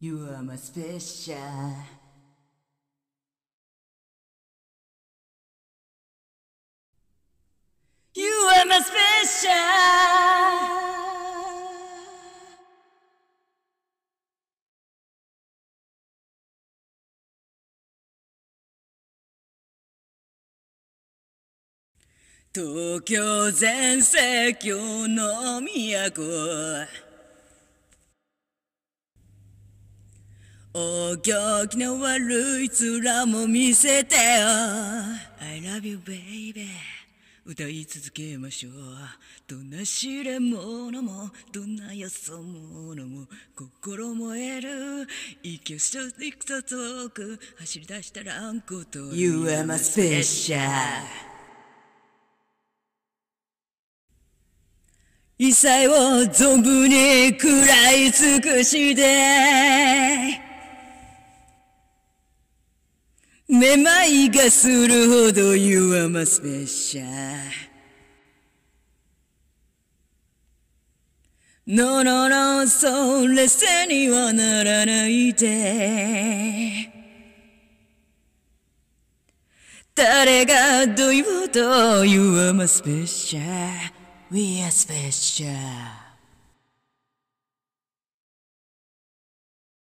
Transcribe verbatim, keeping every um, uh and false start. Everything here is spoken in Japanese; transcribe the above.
You are my special. You are my special.東京全盛況の都、お行儀の悪い面も見せてよ。 I love you baby、 歌い続けましょう。どんな試練ものもどんなよそ者も心燃える息をしていくと遠く走り出したらんこと。 You are my special。異彩を存分に食らい尽くしてめまいがするほど You are my special。 No no no それせにはならないで。誰がどう言おうと You are my special。We are special.